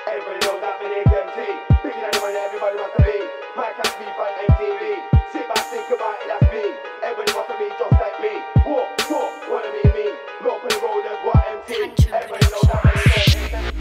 Everybody knows that my name's MT. Bigger than the money everybody wants to be. My class beef on MTV. Sit back, think about it, that's me. Everybody wants to be just like me. Walk, talk, wanna be me. Look for the road, that's what MT. Everybody knows that my name's MT.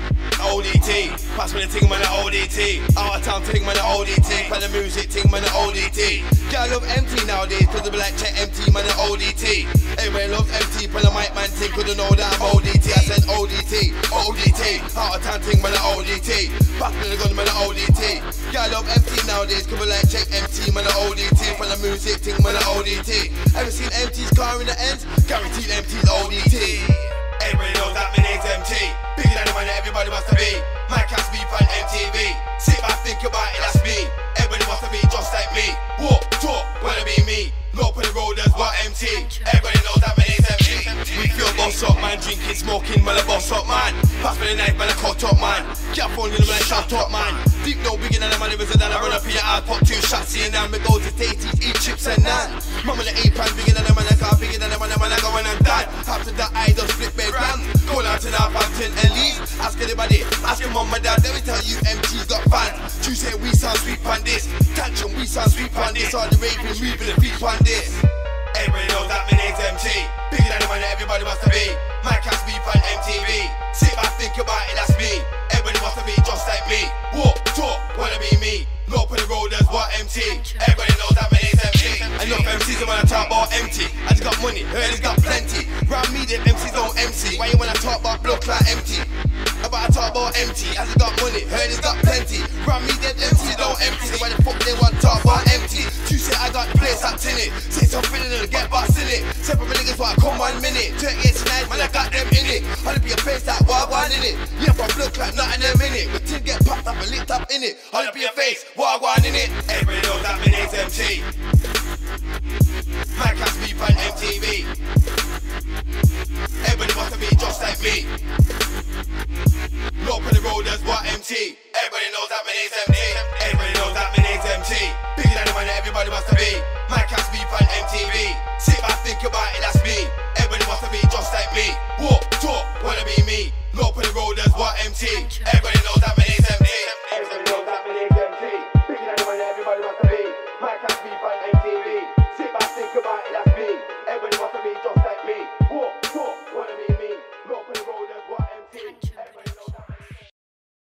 ODT, pass me the ting man the ODT. Out of town ting man the ODT. Play the music ting man the ODT. Yeah, I love MT nowadays, cause they be like check MT man the ODT. Everybody loves MT, play the mic man ting, couldn't know that I'm ODT. I said ODT, ODT. Out of town ting man the ODT. Pass me the gun man the ODT. Yeah, I love MT nowadays, cause they be like check MT man the ODT. Play the music ting man the ODT. Ever seen MT's car in the ends? Guaranteed MT's ODT. Everybody knows that my name's MT. Bigger than the money everybody wants to be. My class beef on MTV. Sit back, think about it, that's me. Everybody wants to be just like me. Walk, talk, wanna be me. Look for the road, that's what MT. Everybody knows that my name's MT. We feel boss up, man. Drinking, smoking, man, a boss up, man. Pass me the knife, man, a cut up, man. Get phone in the man, shut up, man. Deep no bigger than the money was a dollar. Run up in your ass, pop 2 shots, seeing down. Me go to Tatey's, eat chips and naan. Mama the 8 pounds, bigger than the man, I car bigger than the man, I go when I'm done. After that, I don't flip bed grams. Go down to Northampton and leave. Ask anybody, ask your mum, my dad, let me tell you, MT's got fans. Tuesday, we sound sweet on this. Tantrum, we sound sweet on this. All the raving, moving the feet on this. Everybody knows that my name's MT. Bigger than the money everybody wants to be. My class beef on MTV. Sit back, think about it, that's me. Everybody wants to be just like me. Walk, talk, wanna be me. Look for the road, that's what MT. Everybody knows that my name's MT. Enough MCs when I talk about empty. I just got money, heard it's got plenty. Round me, them MCs don't MC. Why you wanna talk about blood clot empty? About I talk about empty, I just got money, heard it's got plenty. Round me, them MCs don't empty. So why the fuck they want to talk about empty? You say I got the place that's in it. Say something and it'll get boxed in it. Separate niggas why I come 1 minute. 38 tonight, man, I got them in it. I'll be a face that wild one in it. Yeah, from blood clot, not in a minute. But till get popped up and licked up in it. I'll be a face,